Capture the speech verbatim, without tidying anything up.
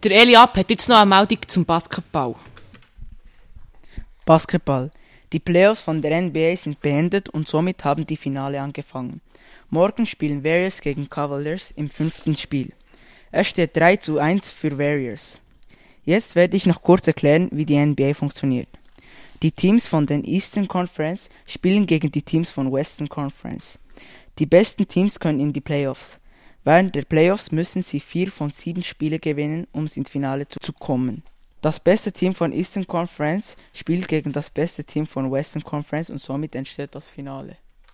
Der Eliab hat jetzt noch eine Meldung zum Basketball. Basketball. Die Playoffs von der N B A sind beendet und somit haben die Finale angefangen. Morgen spielen Warriors gegen Cavaliers im fünften Spiel. Es steht drei zu eins für Warriors. Jetzt werde ich noch kurz erklären, wie die N B A funktioniert. Die Teams von der Eastern Conference spielen gegen die Teams von Western Conference. Die besten Teams können in die Playoffs. Während der Playoffs müssen sie vier von sieben Spiele gewinnen, um ins Finale zu kommen. Das beste Team von Eastern Conference spielt gegen das beste Team von Western Conference und somit entsteht das Finale.